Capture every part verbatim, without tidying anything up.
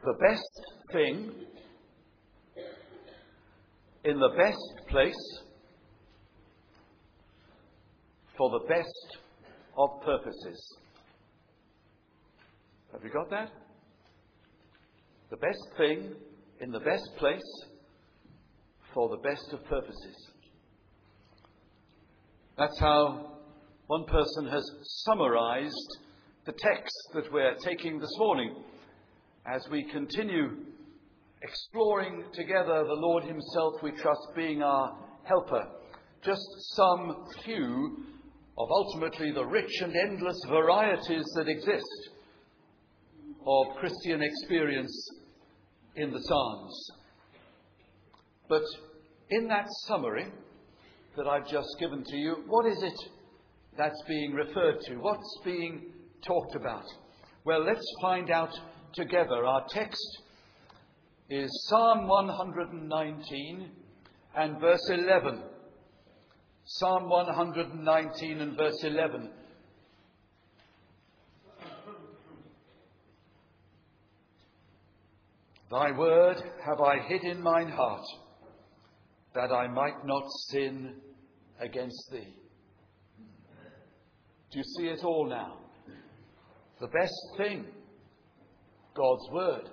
The best thing in the best place for the best of purposes. Have you got that? The best thing in the best place for the best of purposes. That's how one person has summarized the text that we're taking this morning as we continue exploring together the Lord himself, we trust, being our helper. Just some few of ultimately the rich and endless varieties that exist of Christian experience in the Psalms. But in that summary that I've just given to you, what is it that's being referred to? What's being talked about? Well, let's find out together. Our text is Psalm one hundred nineteen and verse eleven. Psalm one hundred nineteen and verse eleven. Thy word have I hid in mine heart, that I might not sin against thee. Do you see it all now? The best thing, God's word,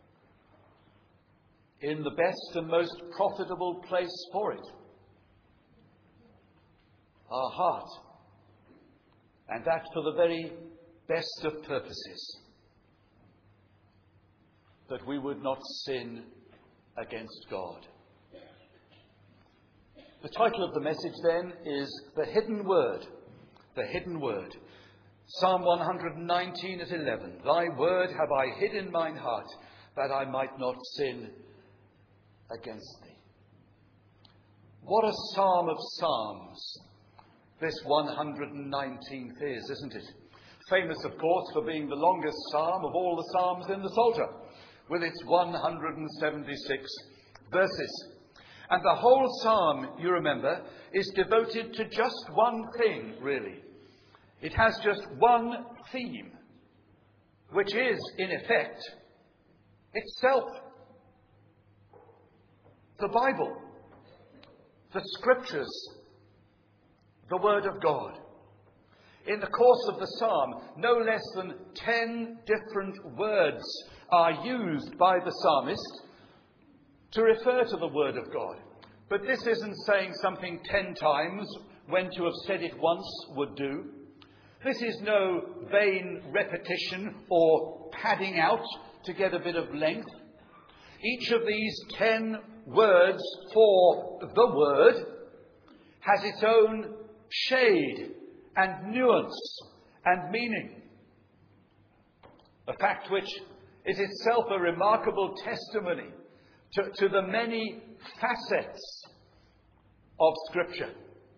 in the best and most profitable place for it, our heart, and that for the very best of purposes, that we would not sin against God. The title of the message then is The Hidden Word. The Hidden Word. Psalm one hundred nineteen at eleven. Thy word have I hid in mine heart, that I might not sin against thee. What a psalm of psalms this one hundred nineteenth is, isn't it? Famous, of course, for being the longest psalm of all the psalms in the Psalter, with its one hundred seventy-six verses. And the whole psalm, you remember, is devoted to just one thing, really. It has just one theme, which is, in effect, itself. The Bible, the Scriptures, the Word of God. In the course of the psalm, no less than ten different words are used by the psalmist to refer to the Word of God. But this isn't saying something ten times when to have said it once would do. This is no vain repetition or padding out to get a bit of length. Each of these ten words for the Word has its own shade and nuance and meaning. A fact which is itself a remarkable testimony to, to the many facets of Scripture.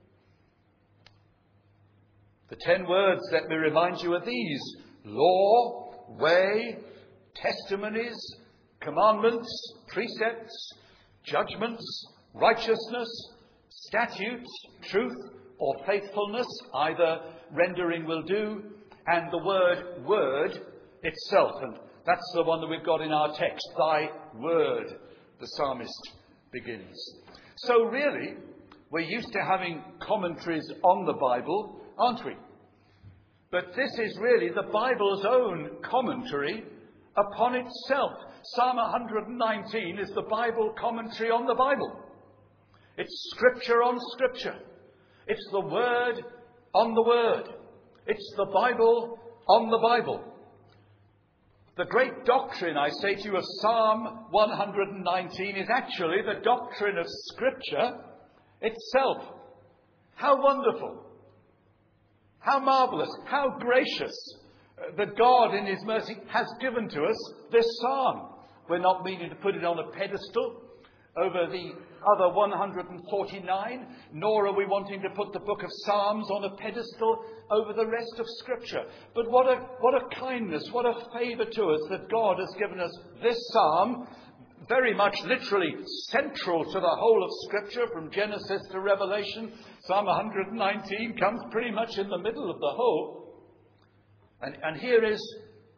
The ten words, let me remind you, are these: law, way, testimonies, commandments, precepts, judgments, righteousness, statutes, truth, or faithfulness, either rendering will do, and the word word itself. And that's the one that we've got in our text. Thy word, the psalmist begins. So really, we're used to having commentaries on the Bible, aren't we? But this is really the Bible's own commentary upon itself. Psalm one hundred nineteen is the Bible commentary on the Bible. It's Scripture on Scripture. It's the Word on the Word. It's the Bible on the Bible. The great doctrine, I say to you, of Psalm one hundred nineteen is actually the doctrine of Scripture itself. How wonderful! How marvellous! How gracious that God in His mercy has given to us this psalm. We're not meaning to put it on a pedestal over the other one hundred forty-nine, nor are we wanting to put the book of Psalms on a pedestal over the rest of Scripture. But what a, what a kindness, what a favour to us that God has given us this psalm, very much literally central to the whole of Scripture, from Genesis to Revelation. Psalm one hundred nineteen comes pretty much in the middle of the whole. And, and here is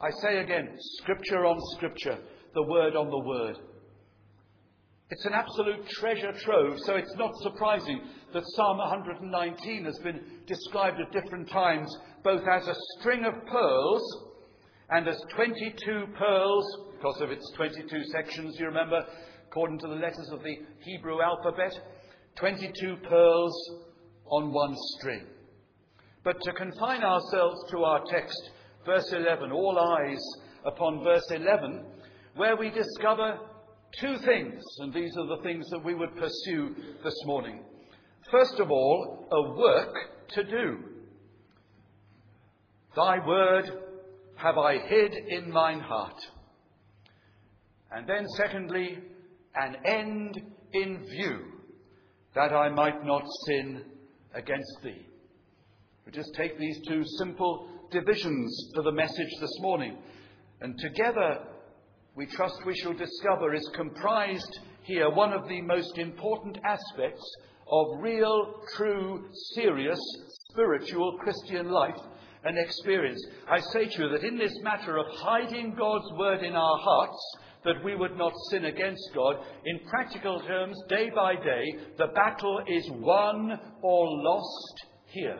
I say again, scripture on scripture, the word on the word. It's an absolute treasure trove, so it's not surprising that Psalm one hundred nineteen has been described at different times both as a string of pearls and as twenty-two pearls, because of its twenty-two sections, you remember, according to the letters of the Hebrew alphabet, twenty-two pearls on one string. But to confine ourselves to our text, verse eleven, all eyes upon verse eleven, where we discover two things, and these are the things that we would pursue this morning. First of all, a work to do. Thy word have I hid in mine heart. And then secondly, an end in view, that I might not sin against thee. We just take these two simple divisions for the message this morning, and together we trust we shall discover is comprised here one of the most important aspects of real, true, serious, spiritual Christian life and experience. I say to you that in this matter of hiding God's word in our hearts, that we would not sin against God, in practical terms, day by day, the battle is won or lost here.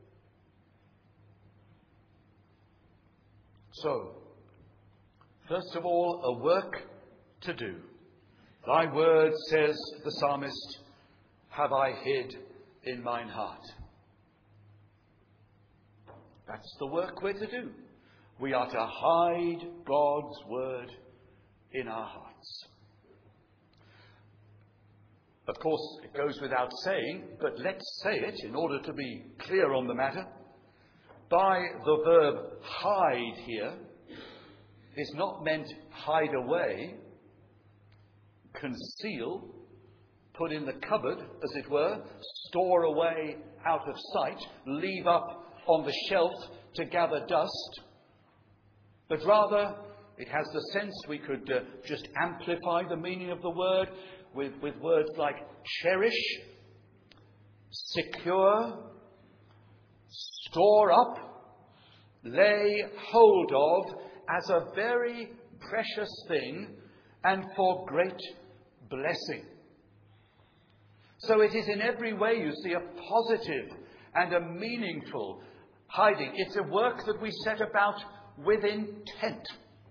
So, first of all, a work to do. Thy word, says the psalmist, have I hid in mine heart. That's the work we're to do. We are to hide God's word in our hearts. Of course, it goes without saying, but let's say it in order to be clear on the matter. By the verb hide here is not meant hide away, conceal, put in the cupboard, as it were, store away out of sight, leave up on the shelf to gather dust, but rather it has the sense we could uh, just amplify the meaning of the word with, with words like cherish, secure, store up, lay hold of as a very precious thing and for great blessing. So it is in every way, you see, a positive and a meaningful hiding. It's a work that we set about with intent.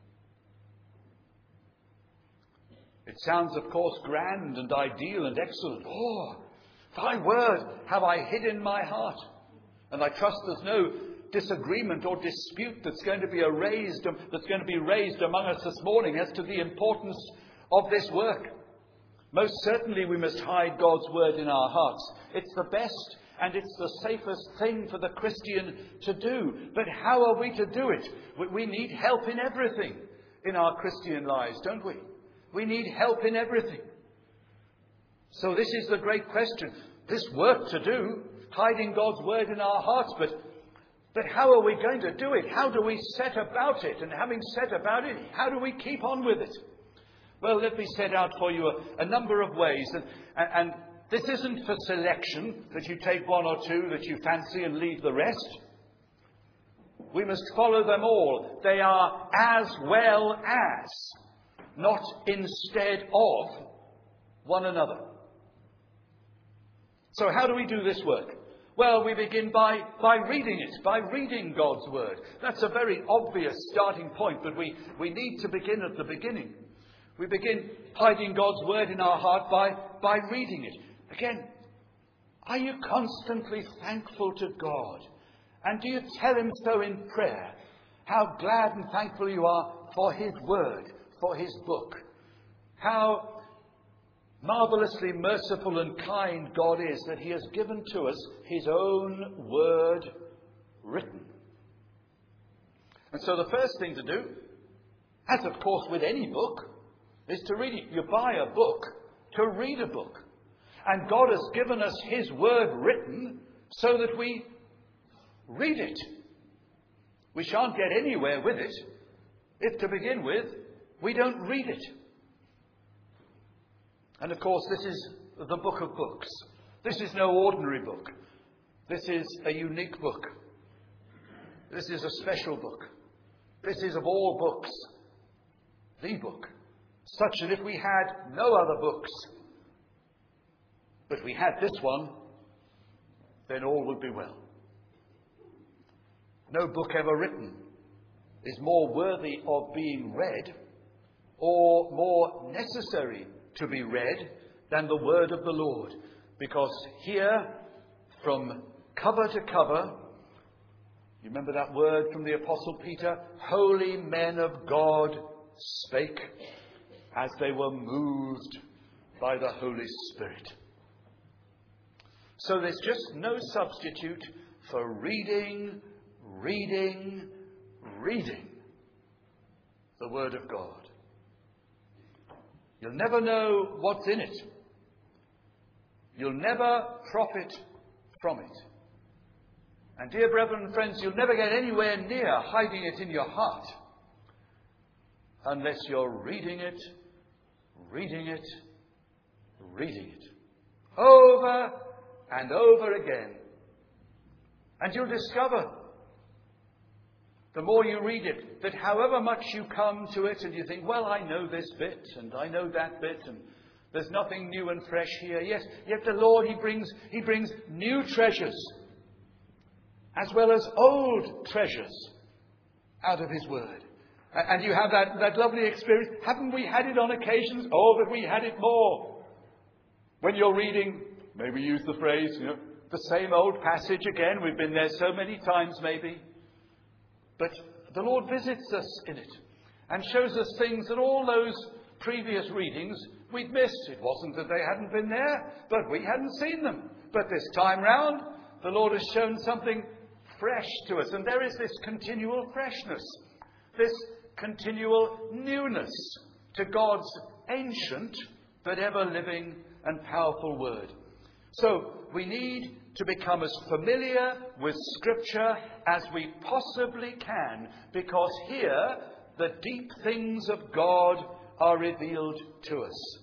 It sounds, of course, grand and ideal and excellent. Oh, thy word have I hid in my heart. And I trust there's no disagreement or dispute that's going to be raised, that's going to be raised among us this morning as to the importance of this work. Most certainly we must hide God's word in our hearts. It's the best and it's the safest thing for the Christian to do. But how are we to do it? We need help in everything in our Christian lives, don't we? We need help in everything. So this is the great question. This work to do, hiding God's word in our hearts, but but how are we going to do it? How do we set about it? And having set about it, how do we keep on with it? Well, let me set out for you a, a number of ways. And, and, and this isn't for selection, that you take one or two that you fancy and leave the rest. We must follow them all. They are as well as, not instead of, one another. So how do we do this work? Well, we begin by, by reading it, by reading God's word. That's a very obvious starting point, but we, we need to begin at the beginning. We begin hiding God's word in our heart by, by reading it. Again, are you constantly thankful to God? And do you tell him so in prayer? How glad and thankful you are for his word, for his book. How marvelously merciful and kind God is that he has given to us his own word written. And so the first thing to do, as of course with any book, is to read it. You buy a book to read a book. And God has given us his word written so that we read it. We shan't get anywhere with it if, to begin with, we don't read it. And of course, this is the book of books. This is no ordinary book. This is a unique book. This is a special book. This is of all books the book, such that if we had no other books, but we had this one, then all would be well. No book ever written is more worthy of being read or more necessary to be read than the word of the Lord. Because here, from cover to cover, you remember that word from the Apostle Peter? Holy men of God spake as they were moved by the Holy Spirit. So there's just no substitute for reading, reading, reading the Word of God. You'll never know what's in it. You'll never profit from it. And dear brethren and friends, you'll never get anywhere near hiding it in your heart unless you're reading it, reading it, reading it over and over again. And you'll discover, the more you read it, that however much you come to it and you think, well, I know this bit and I know that bit and there's nothing new and fresh here. Yes, yet the Lord, He brings, He brings new treasures as well as old treasures out of His Word. And you have that, that lovely experience. Haven't we had it on occasions? Oh, but we had it more. When you're reading, maybe use the phrase, you know, the same old passage again. We've been there so many times maybe. But the Lord visits us in it and shows us things that all those previous readings we'd missed. It wasn't that they hadn't been there, but we hadn't seen them. But this time round, the Lord has shown something fresh to us. And there is this continual freshness, this continual newness to God's ancient but ever living and powerful Word. So we need to become as familiar with Scripture as we possibly can, because here the deep things of God are revealed to us.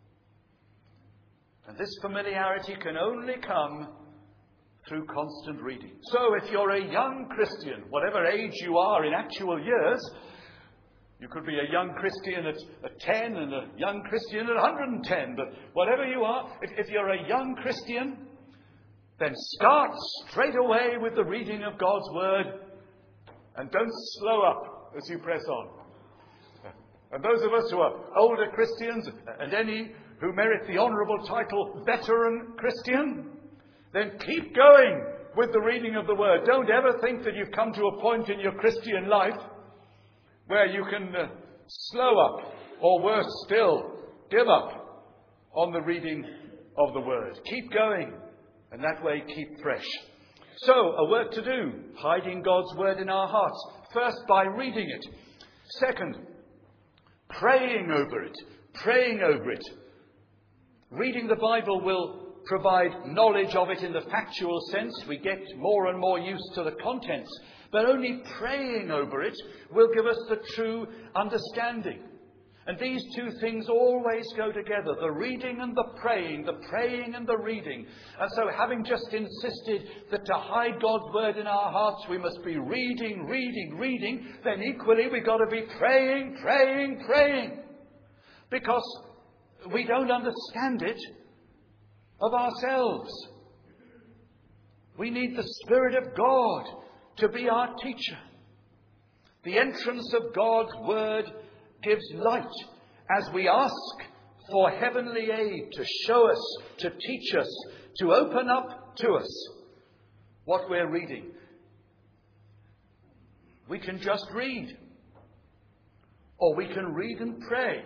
And this familiarity can only come through constant reading. So if you're a young Christian, whatever age you are in actual years, you could be a young Christian at, at ten and a young Christian at one hundred ten, but whatever you are, if, if you're a young Christian, then start straight away with the reading of God's Word and don't slow up as you press on. And those of us who are older Christians, and any who merit the honourable title veteran Christian, then keep going with the reading of the Word. Don't ever think that you've come to a point in your Christian life where you can uh, slow up, or worse still, give up on the reading of the Word. Keep going, and that way keep fresh. So, a work to do, hiding God's Word in our hearts. First, by reading it. Second, praying over it. Praying over it. Reading the Bible will provide knowledge of it in the factual sense. We get more and more used to the contents. But only praying over it will give us the true understanding. And these two things always go together, the reading and the praying, the praying and the reading. And so, having just insisted that to hide God's Word in our hearts, we must be reading, reading, reading, then equally we've got to be praying, praying, praying. Because we don't understand it of ourselves. We need the Spirit of God to be our teacher. The entrance of God's Word gives light as we ask for heavenly aid to show us, to teach us, to open up to us what we're reading. We can just read, or we can read and pray.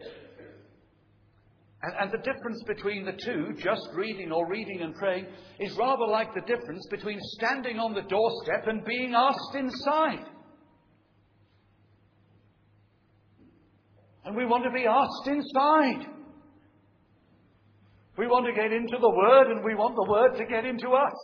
And, and the difference between the two, just reading or reading and praying, is rather like the difference between standing on the doorstep and being asked inside. And we want to be asked inside. We want to get into the Word, and we want the Word to get into us.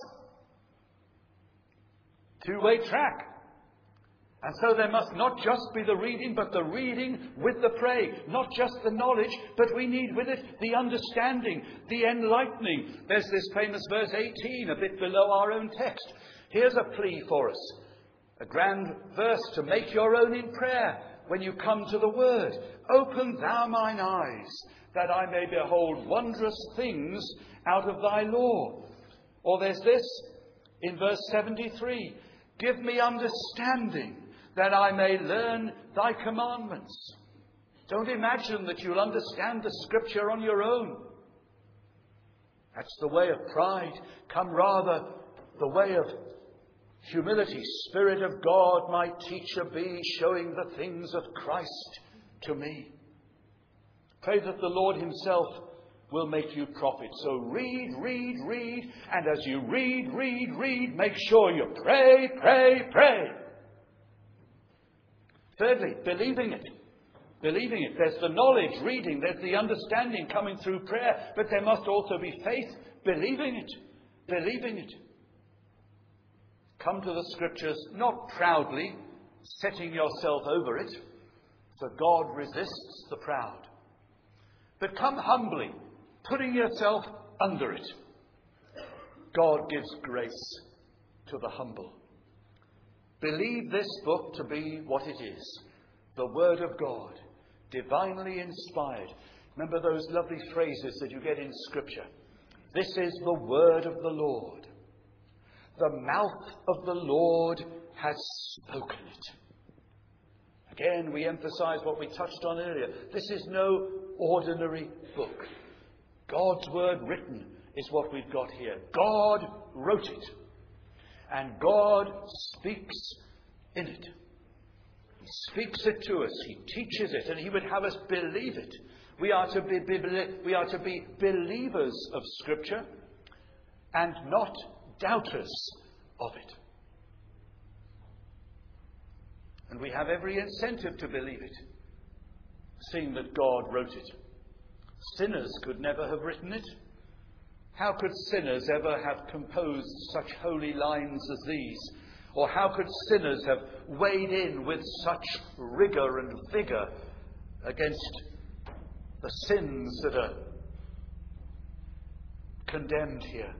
Two-way track. And so there must not just be the reading, but the reading with the praying. Not just the knowledge, but we need with it the understanding, the enlightening. There's this famous verse eighteen, a bit below our own text. Here's a plea for us. A grand verse to make your own in prayer when you come to the Word. Open thou mine eyes, that I may behold wondrous things out of thy law. Or there's this in verse seventy-three. Give me understanding, that I may learn thy commandments. Don't imagine that you'll understand the Scripture on your own. That's the way of pride. Come rather the way of humility. Spirit of God, my teacher be, showing the things of Christ to me. Pray that the Lord himself will make you prophet. So read, read, read, and as you read, read, read, make sure you pray, pray, pray. Thirdly, believing it. Believing it. There's the knowledge, reading, there's the understanding coming through prayer, but there must also be faith, believing it. Believing it. Come to the Scriptures not proudly, setting yourself over it, for God resists the proud. But come humbly, putting yourself under it. God gives grace to the humble. Believe this book to be what it is, the Word of God, divinely inspired. Remember those lovely phrases that you get in Scripture. This is the word of the Lord. The mouth of the Lord has spoken it. Again, we emphasize what we touched on earlier. This is no ordinary book. God's word written is what we've got here. God wrote it. And God speaks in it. He speaks it to us. He teaches it. And he would have us believe it. We are to be, be, we are to be believers of Scripture and not doubters of it. And we have every incentive to believe it, seeing that God wrote it. Sinners could never have written it. How could sinners ever have composed such holy lines as these? Or how could sinners have weighed in with such rigour and vigour against the sins that are condemned here?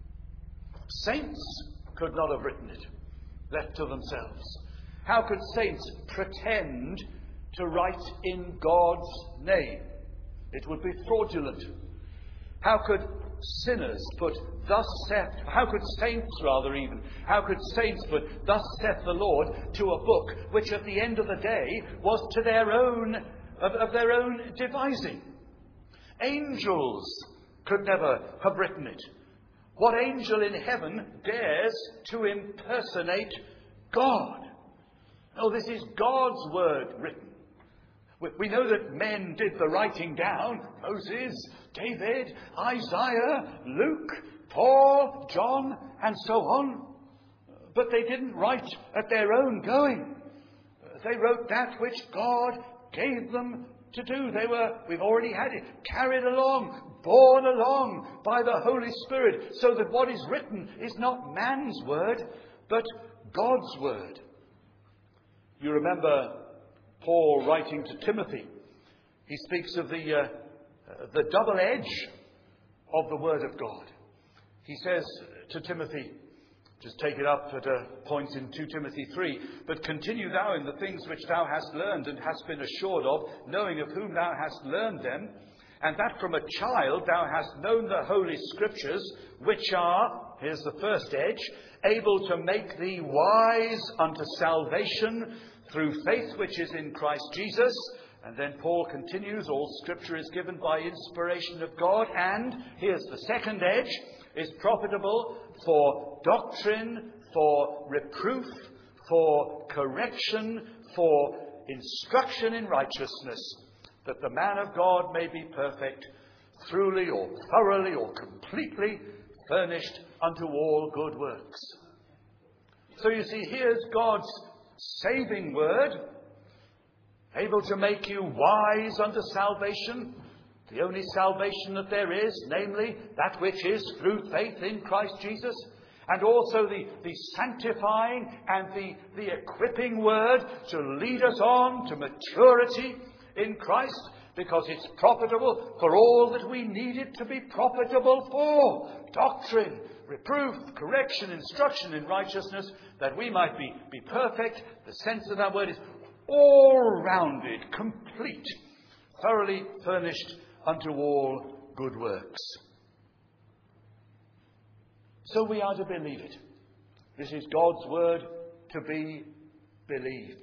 Saints could not have written it, left to themselves. How could saints pretend to write in God's name? It would be fraudulent. How could sinners put thus saith, how could saints rather even, how could saints put thus saith the Lord to a book which at the end of the day was to their own, of, of their own devising? Angels could never have written it. What angel in heaven dares to impersonate God? No, this is God's word written. We know that men did the writing down. Moses, David, Isaiah, Luke, Paul, John, and so on. But they didn't write at their own going. They wrote that which God gave them to do. They were, we've already had it, carried along, borne along by the Holy Spirit, so that what is written is not man's word, but God's word. You remember Paul writing to Timothy. He speaks of the, uh, uh, the double edge of the Word of God. He says to Timothy, just take it up at a point in Second Timothy three, but continue thou in the things which thou hast learned and hast been assured of, knowing of whom thou hast learned them, and that from a child thou hast known the Holy Scriptures, which are, here's the first edge, able to make thee wise unto salvation through faith which is in Christ Jesus. And then Paul continues, all Scripture is given by inspiration of God, and here's the second edge, is profitable for doctrine, for reproof, for correction, for instruction in righteousness, that the man of God may be perfect, truly or thoroughly or completely furnished unto all good works. So you see, here's God's saving word, able to make you wise unto salvation, the only salvation that there is, namely that which is through faith in Christ Jesus, and also the, the sanctifying and the, the equipping word to lead us on to maturity in Christ, because it's profitable for all that we need it to be profitable for. Doctrine, reproof, correction, instruction in righteousness, that we might be, be perfect. The sense of that word is all-rounded, complete, thoroughly furnished unto all good works. So we are to believe it. This is God's word to be believed.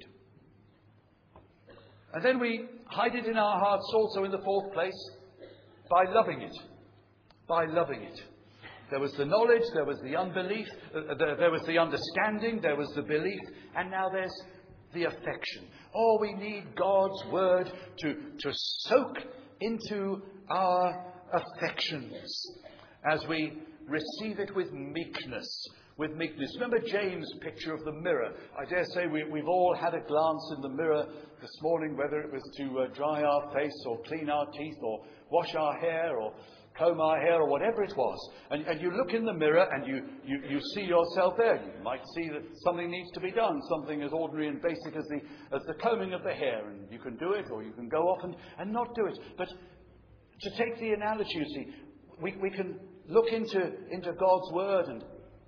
And then we hide it in our hearts also in the fourth place by loving it. By loving it. There was the knowledge, there was the unbelief, uh, there, there was the understanding, there was the belief, and now there's the affection. Oh, we need God's word to, to soak into our affections as we receive it with meekness. With meekness. Remember James' picture of the mirror. I dare say we, we've all had a glance in the mirror this morning, whether it was to uh, dry our face or clean our teeth or wash our hair or comb our hair or whatever it was. And, and you look in the mirror and you, you, you see yourself there. You might see that something needs to be done, something as ordinary and basic as the, as the combing of the hair. And you can do it, or you can go off and, and not do it. But to take the analogy, you see, we, we can look into, into God's word and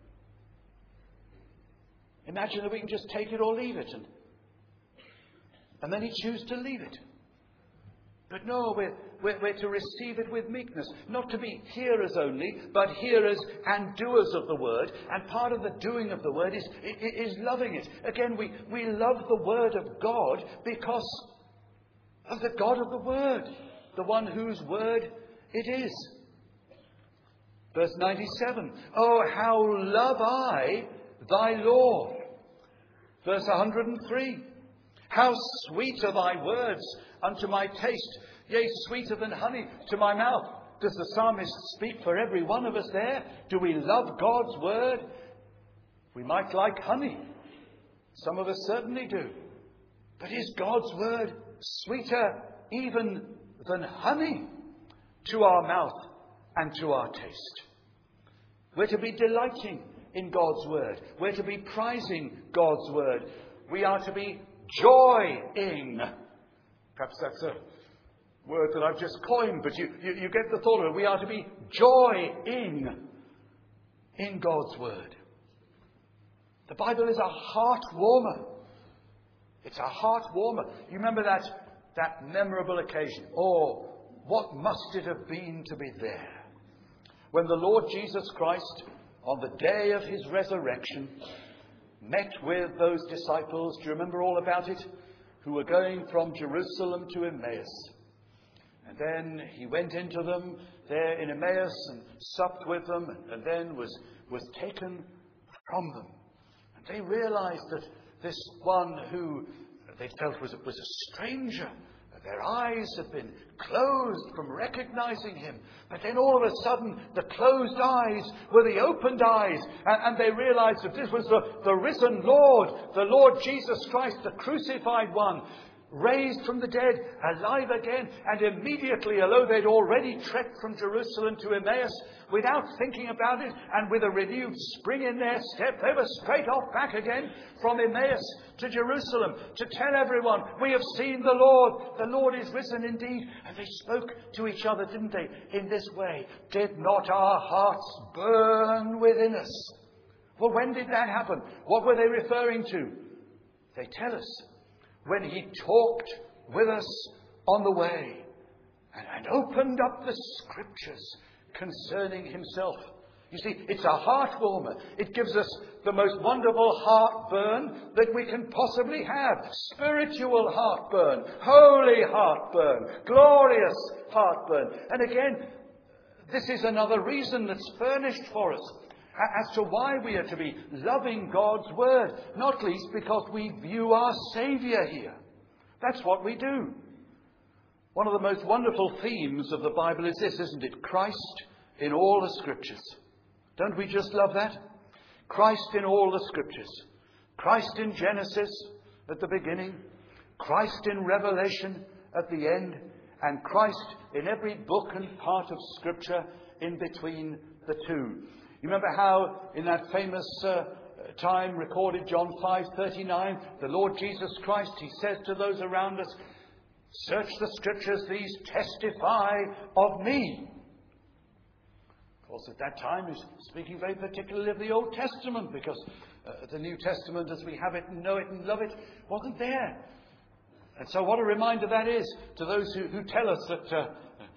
imagine that we can just take it or leave it. And, and then he chooses to leave it. But no, we're, we're, we're to receive it with meekness. Not to be hearers only, but hearers and doers of the word. And part of the doing of the word is, is loving it. Again, we, we love the word of God because of the God of the word. The one whose word it is. Verse ninety-seven. Oh, how love I thy law. Verse one hundred three. How sweet are thy words unto my taste, yea, sweeter than honey to my mouth. Does the psalmist speak for every one of us there? Do we love God's word? We might like honey. Some of us certainly do. But is God's word sweeter even than honey to our mouth and to our taste? We're to be delighting in God's word. We're to be prizing God's word. We are to be joying. Perhaps that's a word that I've just coined, but you, you, you get the thought of it. We are to be joying in God's word. The Bible is a heart warmer. It's a heart warmer. You remember that, that memorable occasion? Oh, what must it have been to be there? When the Lord Jesus Christ, on the day of his resurrection, met with those disciples, do you remember all about it? Who were going from Jerusalem to Emmaus. And then he went into them there in Emmaus and supped with them, and then was, was taken from them. And they realized that this one who they felt was, was a stranger, their eyes had been closed from recognizing him. But then all of a sudden, the closed eyes were the opened eyes. And, and they realized that this was the, the risen Lord, the Lord Jesus Christ, the crucified one, raised from the dead, alive again. And immediately, although they'd already trekked from Jerusalem to Emmaus, without thinking about it, and with a renewed spring in their step, they were straight off back again from Emmaus to Jerusalem to tell everyone, we have seen the Lord. The Lord is risen indeed. And they spoke to each other, didn't they, in this way? Did not our hearts burn within us? Well, when did that happen? What were they referring to? They tell us. When he talked with us on the way and, and opened up the scriptures concerning himself. You see, it's a heart warmer. It gives us the most wonderful heartburn that we can possibly have. Spiritual heartburn, holy heartburn, glorious heartburn. And again, this is another reason that's furnished for us as to why we are to be loving God's word. Not least because we view our Saviour here. That's what we do. One of the most wonderful themes of the Bible is this, isn't it? Christ in all the scriptures. Don't we just love that? Christ in all the scriptures. Christ in Genesis at the beginning. Christ in Revelation at the end. And Christ in every book and part of scripture in between the two. You remember how in that famous uh, time recorded, John five thirty-nine, the Lord Jesus Christ, he says to those around us, Search the Scriptures, these testify of me. Of course, at that time, he's speaking very particularly of the Old Testament, because uh, the New Testament, as we have it and know it and love it, wasn't there. And so what a reminder that is to those who, who tell us that uh,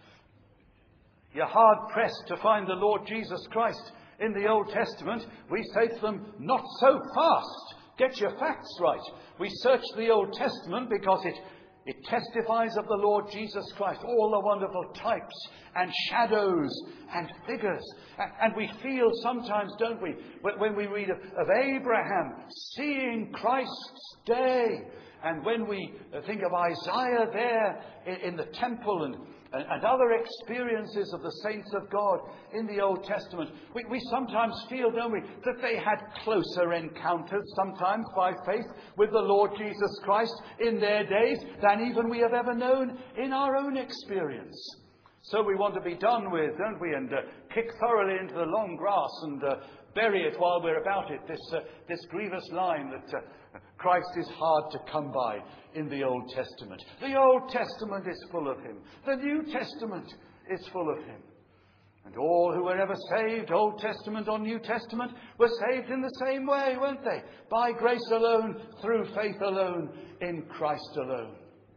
you're hard-pressed to find the Lord Jesus Christ in the Old Testament. We say to them, not so fast. Get your facts right. We search the Old Testament because it It testifies of the Lord Jesus Christ, all the wonderful types and shadows and figures. And we feel sometimes, don't we, when we read of, of Abraham seeing Christ's day, and when we think of Isaiah there in, in the temple and, and, and other experiences of the saints of God in the Old Testament, we, we sometimes feel, don't we, that they had closer encounters sometimes by faith with the Lord Jesus Christ in their days than even we have ever known in our own experience. So we want to be done with, don't we, and uh, kick thoroughly into the long grass and uh, bury it while we're about it, this, uh, this grievous line that uh, Christ is hard to come by in the Old Testament. The Old Testament is full of him. The New Testament is full of him. And all who were ever saved, Old Testament or New Testament, were saved in the same way, weren't they? By grace alone, through faith alone, in Christ alone.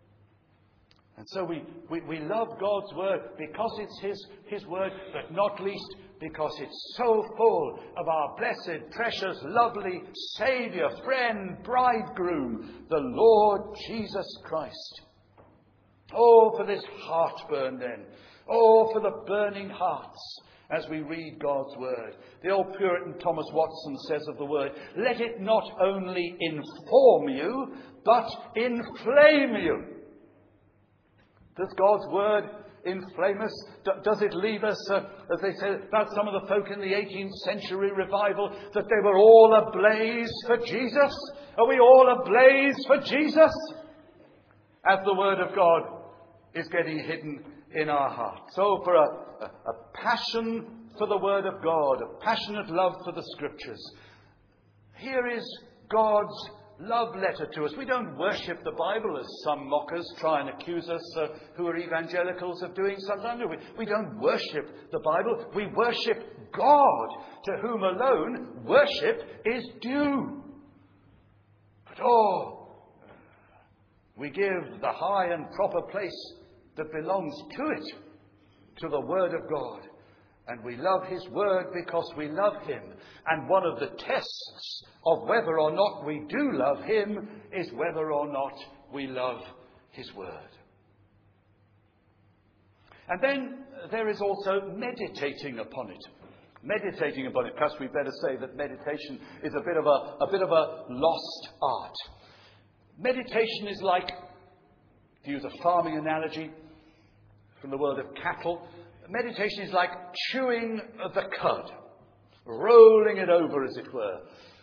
And so we, we, we love God's word because it's his, his word, but not least because it's so full of our blessed, precious, lovely Saviour, friend, bridegroom, the Lord Jesus Christ. Oh, for this heartburn then. Oh, for the burning hearts as we read God's word. The old Puritan Thomas Watson says of the word, let it not only inform you, but inflame you. Does God's word inflame us? Does it leave us, uh, as they said about some of the folk in the eighteenth century revival, that they were all ablaze for Jesus? Are we all ablaze for Jesus? As the word of God is getting hidden in our hearts. So for a, a, a passion for the word of God, a passionate love for the Scriptures, here is God's love letter to us. We don't worship the Bible as some mockers try and accuse us uh, who are evangelicals of doing sometimes. We, we don't worship the Bible. We worship God, to whom alone worship is due. But oh, we give the high and proper place that belongs to it, to the Word of God. And we love his word because we love him. And one of the tests of whether or not we do love him is whether or not we love his word. And then there is also meditating upon it. Meditating upon it. Perhaps we better say that meditation is a bit of a, a bit of a lost art. Meditation is like, to use a farming analogy from the world of cattle, meditation is like chewing the cud, rolling it over, as it were.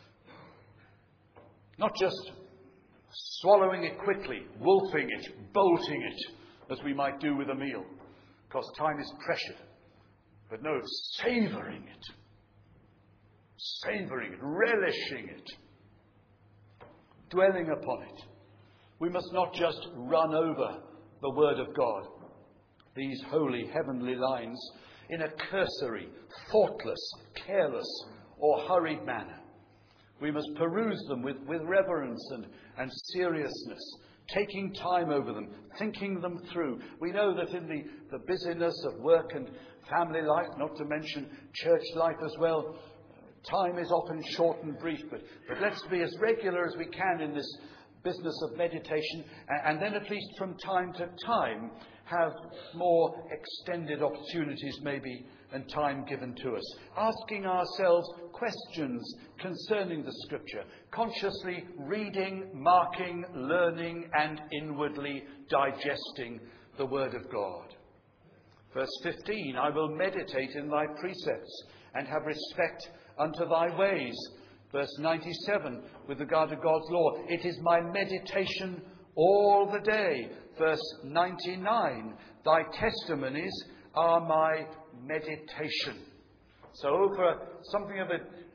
Not just swallowing it quickly, wolfing it, bolting it, as we might do with a meal, because time is precious. But no, savouring it, savouring it, relishing it, dwelling upon it. We must not just run over the Word of God, these holy heavenly lines, in a cursory, thoughtless, careless or hurried manner. We must peruse them with, with reverence and, and seriousness, taking time over them, thinking them through. We know that in the, the busyness of work and family life, not to mention church life as well, time is often short and brief, but, but let's be as regular as we can in this business of meditation, and, and then at least from time to time have more extended opportunities maybe and time given to us, asking ourselves questions concerning the Scripture, consciously reading, marking, learning and inwardly digesting the Word of God. Verse fifteen, I will meditate in thy precepts and have respect unto thy ways. Verse ninety-seven, with regard to God's law, it is my meditation all the day. Verse ninety-nine, thy testimonies are my meditation. So for something of a,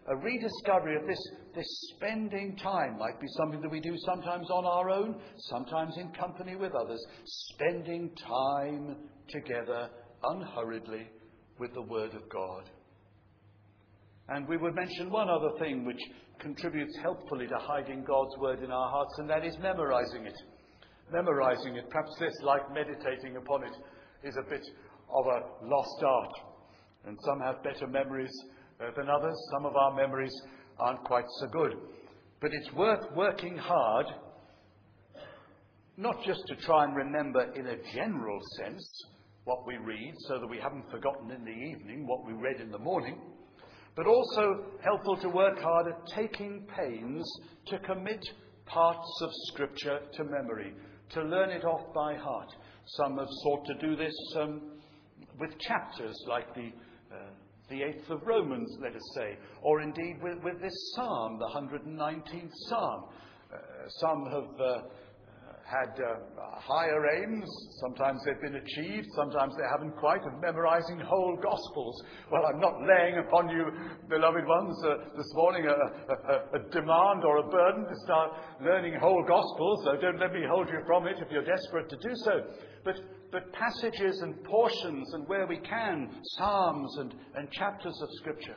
a rediscovery of this, this spending time. Might be something that we do sometimes on our own, sometimes in company with others. Spending time together unhurriedly with the Word of God. And we would mention one other thing which contributes helpfully to hiding God's Word in our hearts, and that is memorizing it. Memorizing it, perhaps this, like meditating upon it, is a bit of a lost art. And some have better memories uh, than others. Some of our memories aren't quite so good. But it's worth working hard, not just to try and remember in a general sense what we read, so that we haven't forgotten in the evening what we read in the morning, but also helpful to work hard at taking pains to commit parts of Scripture to memory, to learn it off by heart. Some have sought to do this um, with chapters like the uh, the eighth of Romans, let us say, or indeed with, with this psalm, the one hundred nineteenth psalm. Uh, some have uh, had uh, higher aims. Sometimes they've been achieved. Sometimes they haven't quite, of memorizing whole Gospels. Well, I'm not laying upon you, beloved ones, uh, this morning a, a, a demand or a burden to start learning whole Gospels, so don't let me hold you from it if you're desperate to do so. But, but passages and portions, and where we can, psalms and, and chapters of Scripture,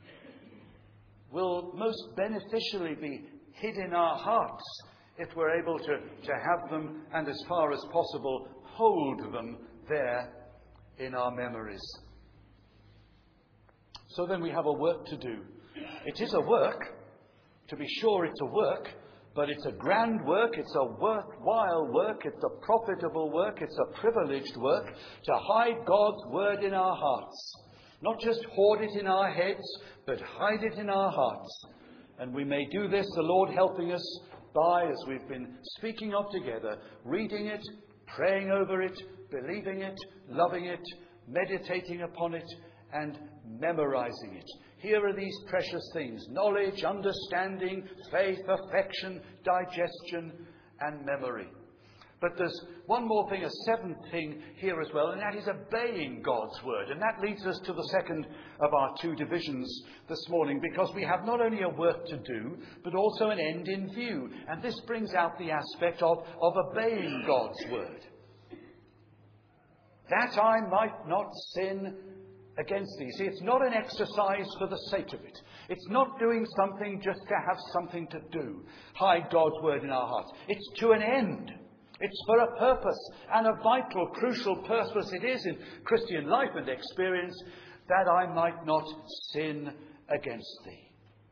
will most beneficially be hid in our hearts if we're able to, to have them and, as far as possible, hold them there in our memories. So then we have a work to do. It is a work. To be sure, it's a work, but it's a grand work, it's a worthwhile work, it's a profitable work, it's a privileged work to hide God's Word in our hearts. Not just hoard it in our heads, but hide it in our hearts. And we may do this, the Lord helping us, by, as we've been speaking of together, reading it, praying over it, believing it, loving it, meditating upon it, and memorizing it. Here are these precious things: knowledge, understanding, faith, affection, digestion, and memory. But there's one more thing, a seventh thing here as well, and that is obeying God's Word. And that leads us to the second of our two divisions this morning, because we have not only a work to do, but also an end in view. And this brings out the aspect of, of obeying God's Word. That I might not sin against thee. See, it's not an exercise for the sake of it. It's not doing something just to have something to do. Hide God's Word in our hearts. It's to an end. It's for a purpose, and a vital, crucial purpose it is in Christian life and experience, that I might not sin against thee.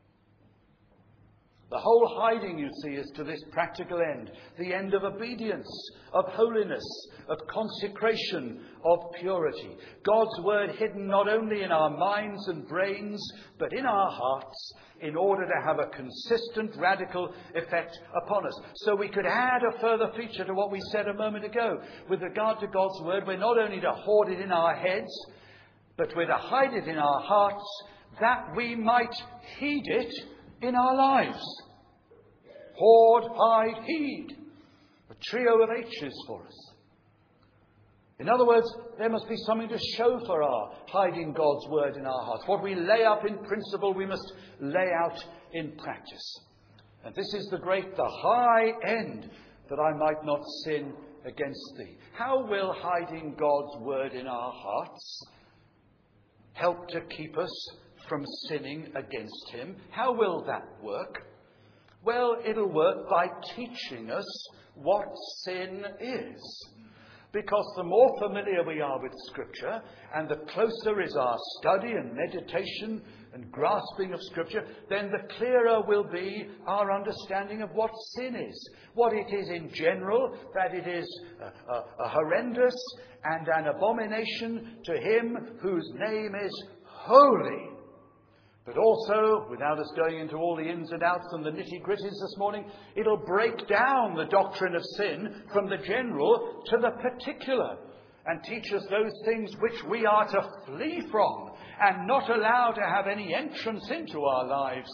The whole hiding, you see, is to this practical end. The end of obedience, of holiness, of consecration, of purity. God's Word hidden not only in our minds and brains, but in our hearts, in order to have a consistent, radical effect upon us. So we could add a further feature to what we said a moment ago. With regard to God's Word, we're not only to hoard it in our heads, but we're to hide it in our hearts, that we might heed it in our lives. Hoard, hide, heed. A trio of H's for us. In other words, there must be something to show for our hiding God's Word in our hearts. What we lay up in principle, we must lay out in practice. And this is the great, the high end, that I might not sin against thee. How will hiding God's Word in our hearts help to keep us from sinning against him? How will that work? Well, it'll work by teaching us what sin is. Because the more familiar we are with Scripture, and the closer is our study and meditation and grasping of Scripture, then the clearer will be our understanding of what sin is. What it is in general, that it is a, a, a horrendous and an abomination to him whose name is holy. But also, without us going into all the ins and outs and the nitty-gritties this morning, it'll break down the doctrine of sin from the general to the particular, and teach us those things which we are to flee from and not allow to have any entrance into our lives.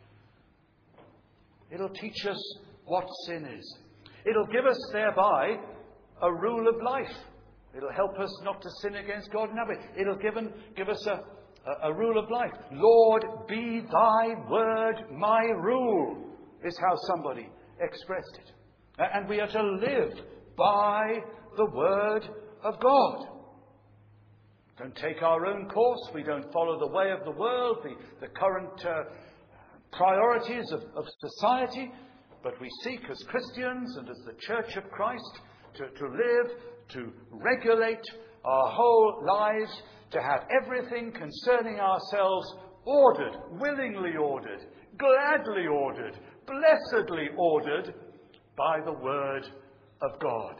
It'll teach us what sin is. It'll give us thereby a rule of life. It'll help us not to sin against God in that way. It'll give, an, give us a a, a rule of life. Lord, be thy word my rule, is how somebody expressed it. And we are to live by the word of God. Don't take our own course. We don't follow the way of the world, the, the current uh, priorities of, of society. But we seek as Christians and as the Church of Christ to, to live, to regulate our whole lives, to have everything concerning ourselves ordered, willingly ordered, gladly ordered, blessedly ordered by the Word of God.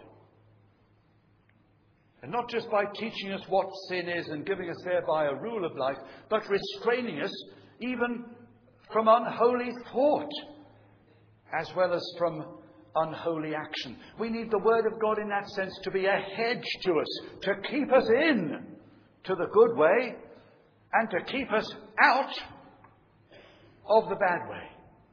And not just by teaching us what sin is and giving us thereby a rule of life, but restraining us even from unholy thought, as well as from unholy action. We need the Word of God in that sense to be a hedge to us, to keep us in to the good way and to keep us out of the bad way.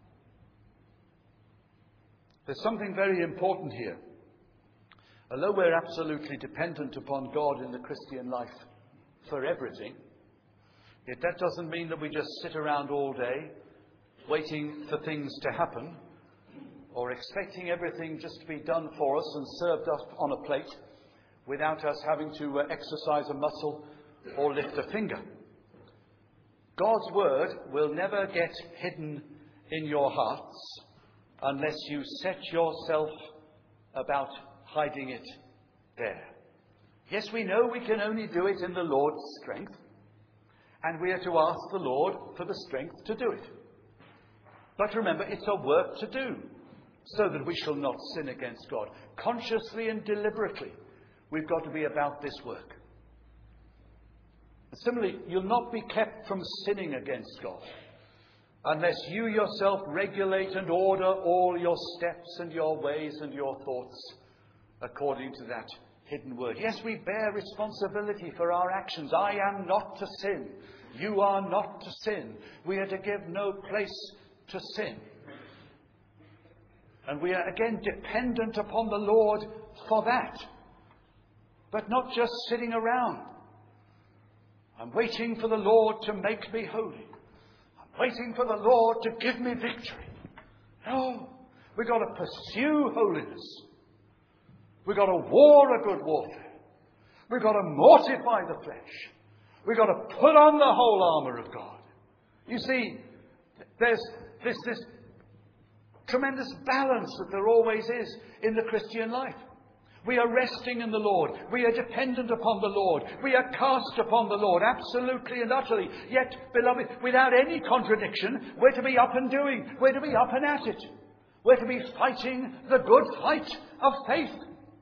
There's something very important here. Although we're absolutely dependent upon God in the Christian life for everything, yet that doesn't mean that we just sit around all day waiting for things to happen or expecting everything just to be done for us and served up on a plate without us having to uh, exercise a muscle or lift a finger. God's word will never get hidden in your hearts unless you set yourself about hiding it there. Yes, we know we can only do it in the Lord's strength, and we are to ask the Lord for the strength to do it. But remember, it's a work to do, so that we shall not sin against God. Consciously and deliberately, we've got to be about this work. And similarly, you'll not be kept from sinning against God unless you yourself regulate and order all your steps and your ways and your thoughts according to that hidden word. Yes, we bear responsibility for our actions. I am not to sin. You are not to sin. We are to give no place to sin. And we are again dependent upon the Lord for that. But not just sitting around. I'm waiting for the Lord to make me holy. I'm waiting for the Lord to give me victory. No, we've got to pursue holiness. We've got to war a good warfare. We've got to mortify the flesh. We've got to put on the whole armour of God. You see, there's this, this tremendous balance that there always is in the Christian life. We are resting in the Lord. We are dependent upon the Lord. We are cast upon the Lord, absolutely and utterly. Yet, beloved, without any contradiction, we're to be up and doing. We're to be up and at it. We're to be fighting the good fight of faith.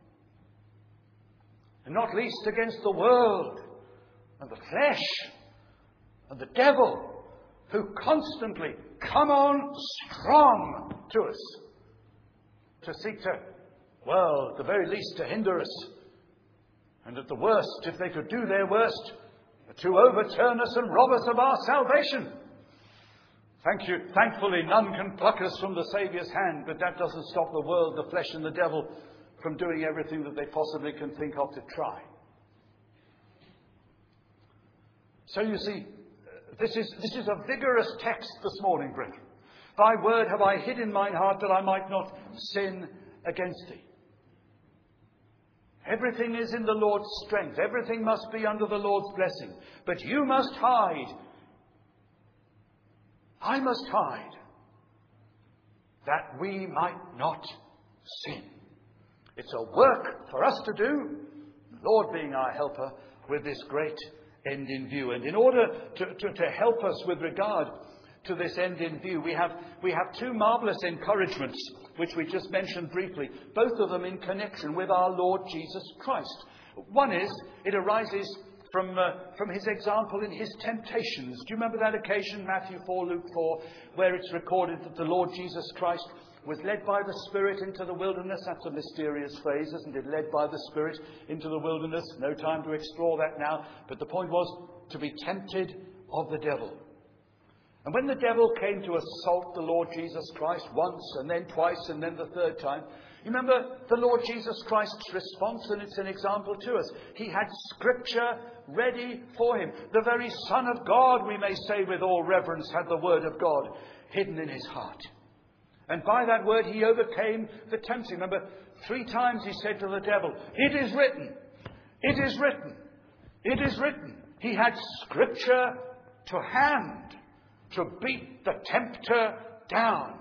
And not least against the world and the flesh and the devil, who constantly come on strong to us to seek to, well, at the very least, to hinder us. And at the worst, if they could do their worst, to overturn us and rob us of our salvation. Thank you. Thankfully, none can pluck us from the Saviour's hand, but that doesn't stop the world, the flesh and the devil from doing everything that they possibly can think of to try. So you see, this is, this is a vigorous text this morning, brethren. Thy word have I hid in mine heart that I might not sin against thee. Everything is in the Lord's strength. Everything must be under the Lord's blessing. But you must hide. I must hide, that we might not sin. It's a work for us to do, the Lord being our helper, with this great end in view. And in order to, to, to help us with regard to this end in view, we have, we have two marvellous encouragements, which we just mentioned briefly, both of them in connection with our Lord Jesus Christ. One is, it arises from, uh, from his example in his temptations. Do you remember that occasion, Matthew four, Luke four, where it's recorded that the Lord Jesus Christ was led by the Spirit into the wilderness? That's a mysterious phrase, isn't it? Led by the Spirit into the wilderness. No time to explore that now. But the point was to be tempted of the devil. And when the devil came to assault the Lord Jesus Christ once and then twice and then the third time, You remember the Lord Jesus Christ's response, and it's an example to us. He had Scripture ready for him. The very Son of God, we may say with all reverence, had the Word of God hidden in his heart. And by that word he overcame the tempting. Remember, three times he said to the devil, "It is written, it is written, it is written." He had Scripture to hand to beat the tempter down.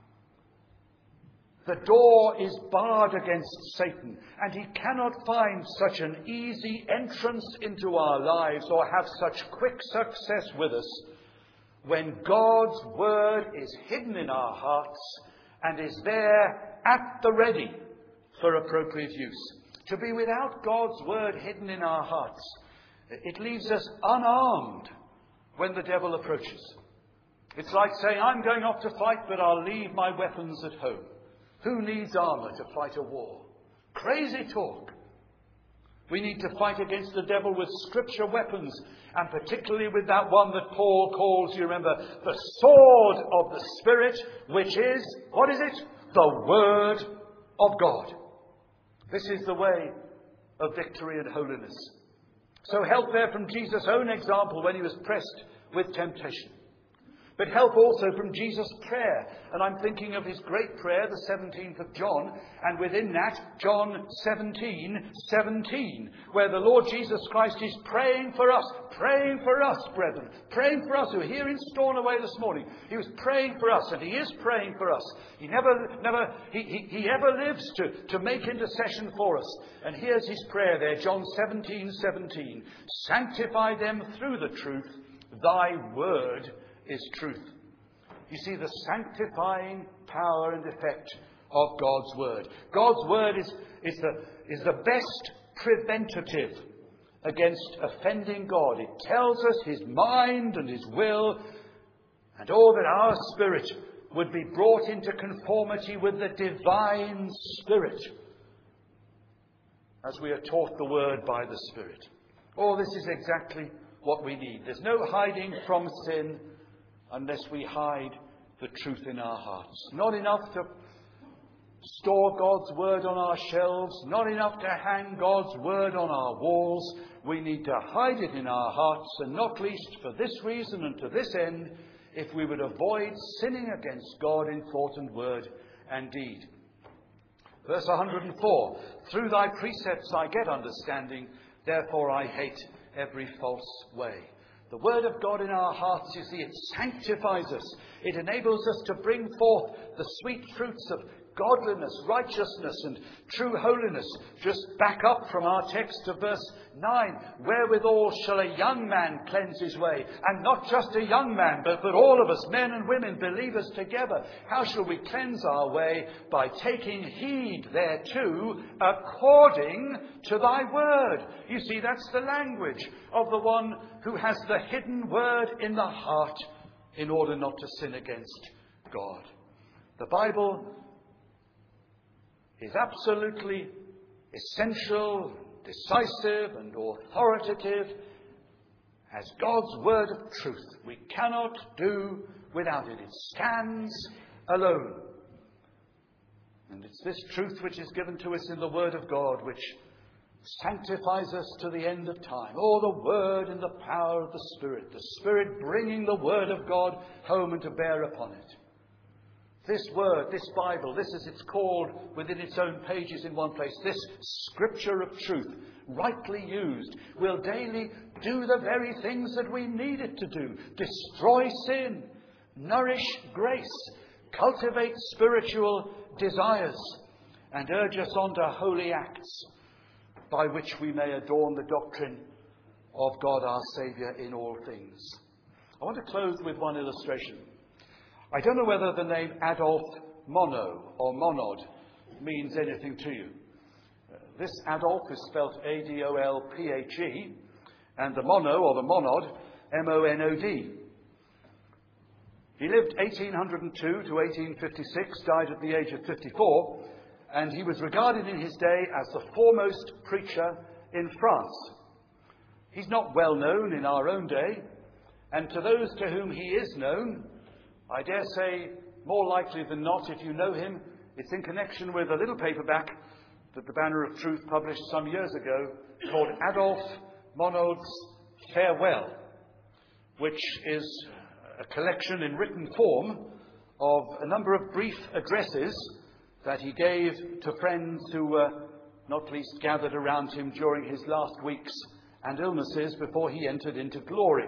The door is barred against Satan, and he cannot find such an easy entrance into our lives or have such quick success with us when God's word is hidden in our hearts and is there at the ready for appropriate use. To be without God's word hidden in our hearts, it leaves us unarmed when the devil approaches. It's like saying, "I'm going off to fight, but I'll leave my weapons at home." Who needs armour to fight a war? Crazy talk. We need to fight against the devil with Scripture weapons, and particularly with that one that Paul calls, you remember, the sword of the Spirit, which is, what is it? The Word of God. This is the way of victory and holiness. So help there from Jesus' own example when he was pressed with temptation. But help also from Jesus' prayer. And I'm thinking of his great prayer, the seventeenth of John, and within that, John seventeen, seventeen, where the Lord Jesus Christ is praying for us, praying for us, brethren, praying for us who are here in Stornoway this morning. He was praying for us, and he is praying for us. He never, never, he, he, he ever lives to, to make intercession for us. And here's his prayer there, John seventeen, seventeen. "Sanctify them through the truth, thy word is truth." You see the sanctifying power and effect of God's word. God's word is, is, the, is the best preventative against offending God. It tells us his mind and his will, and all that our spirit would be brought into conformity with the divine Spirit as we are taught the word by the Spirit. Oh, this is exactly what we need. There's no hiding from sin unless we hide the truth in our hearts. Not enough to store God's word on our shelves, not enough to hang God's word on our walls. We need to hide it in our hearts, and not least for this reason and to this end, if we would avoid sinning against God in thought and word and deed. Verse one hundred four, "Through thy precepts I get understanding, therefore I hate every false way." The word of God in our hearts, you see, it sanctifies us. It enables us to bring forth the sweet fruits of godliness, righteousness, and true holiness. Just back up from our text of verse nine. "Wherewithal shall a young man cleanse his way?" And not just a young man, but, but all of us, men and women, believers together. How shall we cleanse our way? By taking heed thereto according to thy word. You see, that's the language of the one who has the hidden word in the heart in order not to sin against God. The Bible is absolutely essential, decisive, and authoritative as God's word of truth. We cannot do without it. It stands alone. And it's this truth which is given to us in the word of God which sanctifies us to the end of time. Oh, the word and the power of the Spirit. The Spirit bringing the word of God home and to bear upon it. This word, this Bible, this as it's called within its own pages in one place, this Scripture of truth, rightly used, will daily do the very things that we need it to do. Destroy sin, nourish grace, cultivate spiritual desires, and urge us on to holy acts by which we may adorn the doctrine of God our Saviour in all things. I want to close with one illustration. I don't know whether the name Adolf Monod or Monod means anything to you. Uh, this Adolf is spelt A D O L P H E, and the Mono or the Monod, M O N O D. He lived eighteen oh two to eighteen fifty-six, died at the age of fifty-four, and he was regarded in his day as the foremost preacher in France. He's not well known in our own day, and to those to whom he is known, I dare say, more likely than not, if you know him, It's in connection with a little paperback that the Banner of Truth published some years ago called Adolf Monod's Farewell, which is a collection in written form of a number of brief addresses that he gave to friends who were not least gathered around him during his last weeks and illnesses before he entered into glory.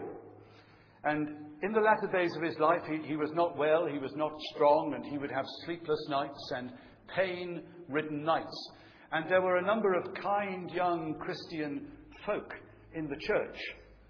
And in the latter days of his life, he, he was not well, he was not strong, and he would have sleepless nights and pain-ridden nights. And there were a number of kind young Christian folk in the church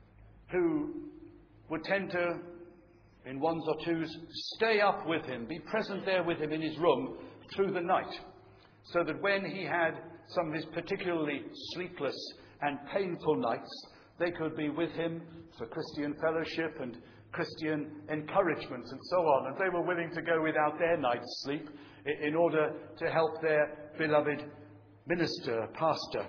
who would tend to, in ones or twos, stay up with him, be present there with him in his room through the night, so that when he had some of his particularly sleepless and painful nights, they could be with him for Christian fellowship and Christian encouragement and so on. And they were willing to go without their night's sleep in order to help their beloved minister, pastor.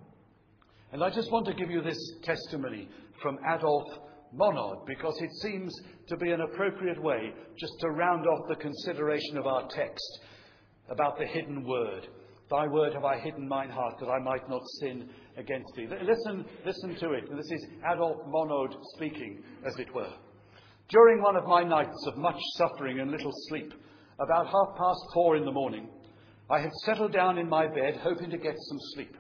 And I just want to give you this testimony from Adolf Monod, because it seems to be an appropriate way just to round off the consideration of our text about the hidden word. Thy word have I hidden mine heart, that I might not sin against thee. Listen, listen to it. This is Adolf Monod speaking, as it were. During one of my nights of much suffering and little sleep, about half past four in the morning, I had settled down in my bed, hoping to get some sleep.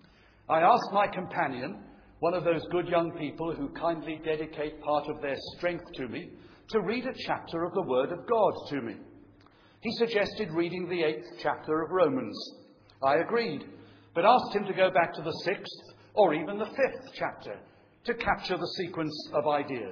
I asked my companion, one of those good young people who kindly dedicate part of their strength to me, to read a chapter of the Word of God to me. He suggested reading the eighth chapter of Romans. I agreed, but asked him to go back to the sixth or even the fifth chapter to capture the sequence of ideas.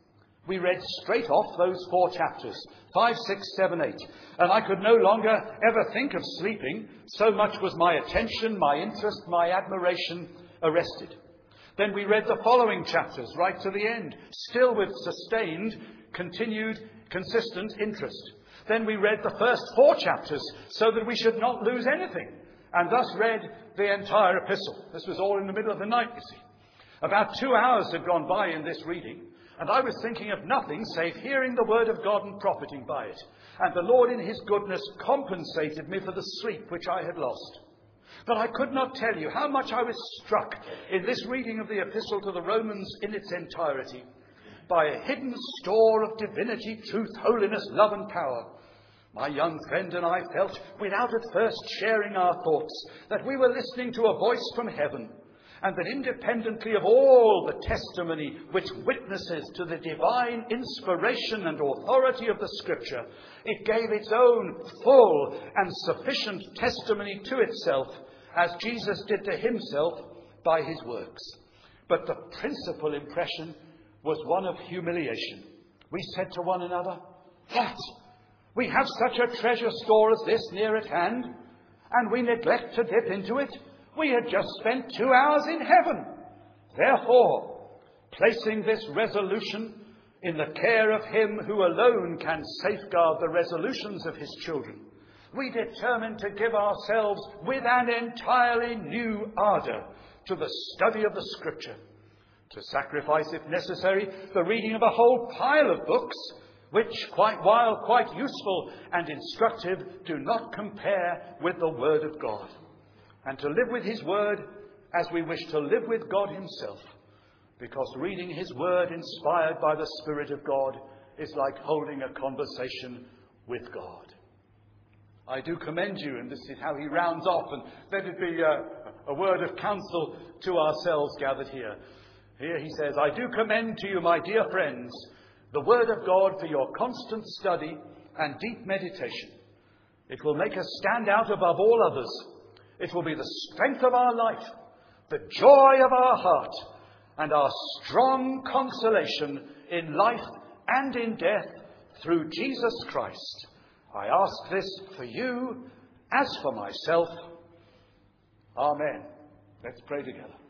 We read straight off those four chapters, five, six, seven, eight, and I could no longer ever think of sleeping, so much was my attention, my interest, my admiration arrested. Then we read the following chapters right to the end, still with sustained, continued, consistent interest. Then we read the first four chapters so that we should not lose anything, and thus read the entire epistle. This was all in the middle of the night, you see. About two hours had gone by in this reading, and I was thinking of nothing save hearing the word of God and profiting by it. And the Lord in his goodness compensated me for the sleep which I had lost. But I could not tell you how much I was struck in this reading of the epistle to the Romans in its entirety by a hidden store of divinity, truth, holiness, love and power. My young friend and I felt, without at first sharing our thoughts, that we were listening to a voice from heaven, and that independently of all the testimony which witnesses to the divine inspiration and authority of the Scripture, it gave its own full and sufficient testimony to itself, as Jesus did to himself by his works. But the principal impression was one of humiliation. We said to one another, "What? We have such a treasure store as this near at hand, and we neglect to dip into it? We had just spent two hours in heaven." Therefore, placing this resolution in the care of him who alone can safeguard the resolutions of his children, we determined to give ourselves with an entirely new ardour to the study of the Scripture, to sacrifice, if necessary, the reading of a whole pile of books, which, quite while quite useful and instructive, do not compare with the Word of God, and to live with his Word as we wish to live with God himself, because reading his Word inspired by the Spirit of God is like holding a conversation with God. I do commend you, and this is how he rounds off, and let it be a, a word of counsel to ourselves gathered here. Here he says, "I do commend to you, my dear friends, the Word of God for your constant study and deep meditation. It will make us stand out above all others. It will be the strength of our life, the joy of our heart, and our strong consolation in life and in death through Jesus Christ. I ask this for you as for myself. Amen." Let's pray together.